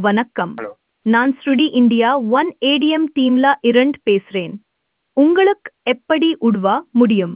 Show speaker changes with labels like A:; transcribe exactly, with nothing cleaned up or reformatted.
A: வணக்கம்.
B: ஹலோ.
A: நான் ஸ்ருடி India one ATM டீம்ல இருந்து பேசுறேன். உங்களுக்கு எப்படி உதவ முடியும்?